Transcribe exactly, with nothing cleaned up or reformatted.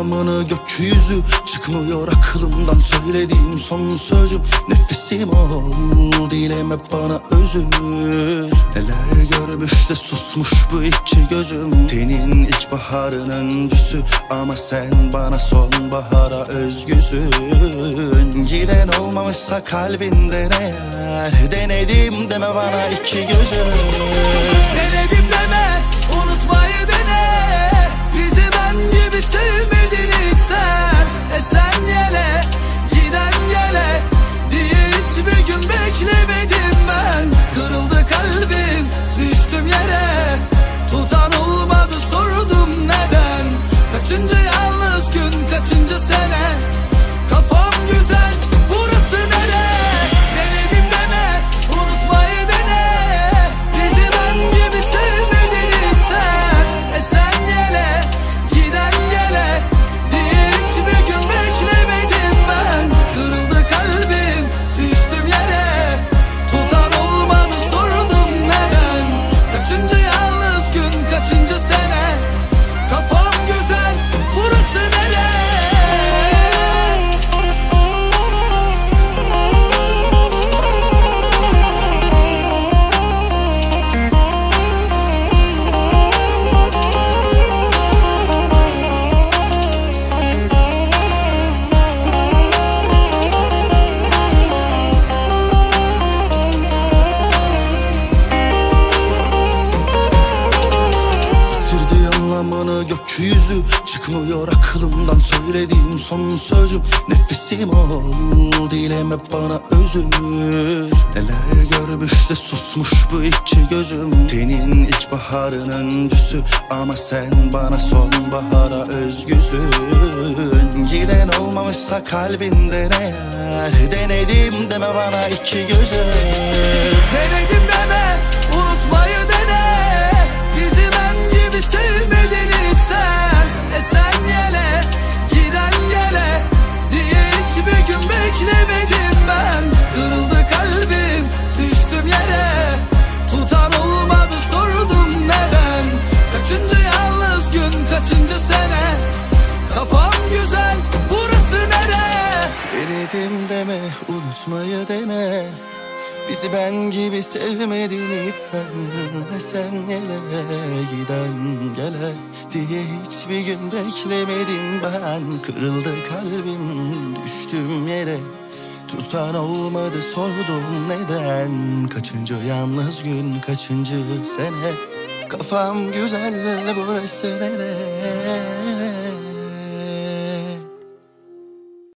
anlamını gökyüzü. Çıkmıyor aklımdan söylediğim son sözüm. Nefesim ol, dileme bana özür. Neler görmüş de susmuş bu iki gözüm. Tenin ilkbaharın öncüsü ama sen bana sonbahara özgüsün. Giden olmamışsa kalbinden eğer, denedim deme bana iki gözüm. Denedim deme, unutmayı dene. Bizi ben gibi sevmedin hiç sen. Esen yele, giden gele diye hiçbir gün beklemedim ben. Kırıldı kalbim, düştüm yere. Tutan olmadı, sordum neden. Kaçıncı yalnız gün, kaçıncı sene. Kafam güzel, burası nere? Denedim deme, unutmayı dene. Bizi ben gibi sevmedin hiç sen. Esen yele, giden gele diye hiçbir gün beklemedim ben. Kırıldı kalbim, düştüm yere. Tutan olmadı, sordum neden. Kaçıncı yalnız gün, kaçıncı sene. Kafam güzel, burası nere? Yitirdi anlamını gökyüzü. Çıkmıyor aklımdan söylediğim son sözüm. Nefesim ol, dileme bana özür. Neler görmüş de susmuş bu iki gözüm. Tenin ilkbaharın öncüsü ama sen bana sonbahara özgüsün. Giden olmamışsa kalbinden eğer, denedim deme bana iki gözüm. Denedim deme, unutmayı dene. Bizi ben gibi sevmedin hiç sen. Esen yele, giden gele diye hiçbir gün beklemedim ben. Kırıldı kalbim, düştüm yere. Tutan olmadı, sordum neden. Kaçıncı yalnız gün, kaçıncı sene. Kafam güzel, burası nere? Denedim deme, unutmayı dene. Bizi ben gibi sevmedin hiç sen. Sen yele, giden gele diye hiçbir gün beklemedim ben. Kırıldı kalbim, düştüm yere. Tutan olmadı, sordum neden. Kaçıncı yalnız gün, kaçıncı sene. Kafam güzel, burası nere?